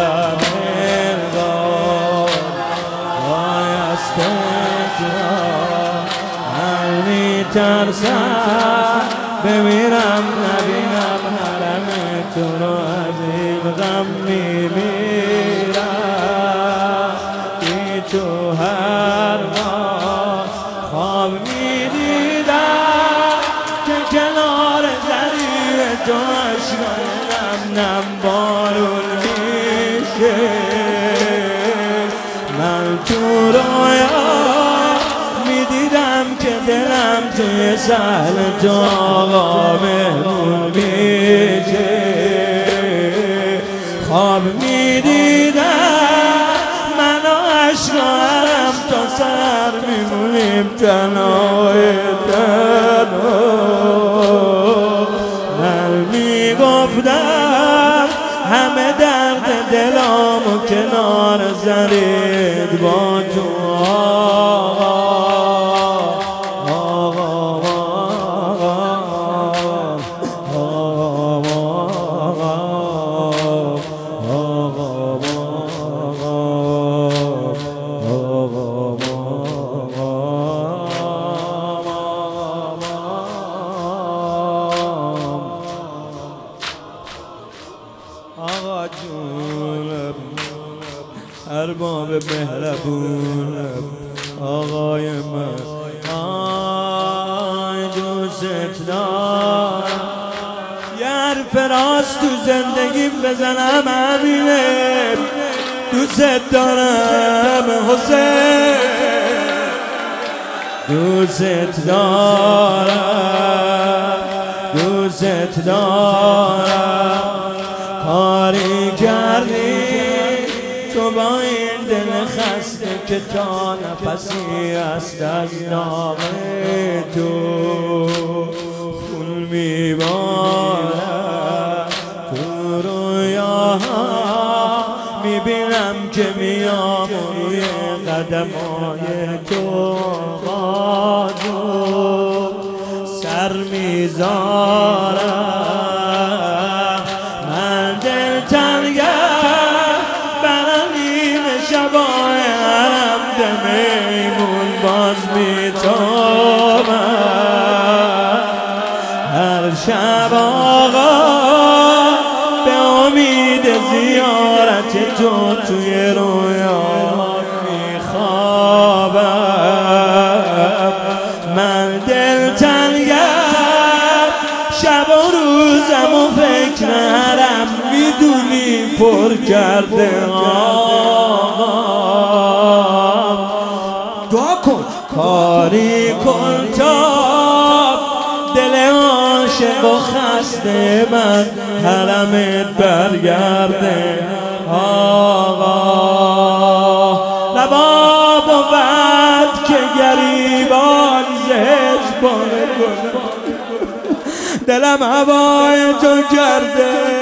مردار بایسته من میترسم بمیرم نبینم حرم تو رو از این غم میمیرم بی تو هر ماه خواب میدیدم که کنار زریع تو عشقای نم نم بارون میشه من تو رویا میدیدم که دلم توی سهل تو آقا مهمون میشه خواب میدیدم من و عشقارم تا سر میمونیم تنهای تنها من میگفتم همه درد دلامو کنار زرید با تو آقا جونم ارباب مهربونم آقای من آی دوست دارم یه حرف راست تو زندگیم بزنم همینه دوست دارم حسین دوست دارم دوست دارم کاری کردی تو با این دل خسته که تا نفسی است از نام تو خون میبارم تو رویاها میبینم که میام روی قدمای تو بازو سر میذارم میمون باز میتابم هر شب آقا به امید زیارت تو توی رویا میخوابم من دلتنگم شب و روزم و فکرم میدونی پر کرده دعا کن کاری کن تا دل عاشق و خسته من حرمت برگرده آقا رباب و بعد که گریبان زهج باره کنه دلم هوای تو کرده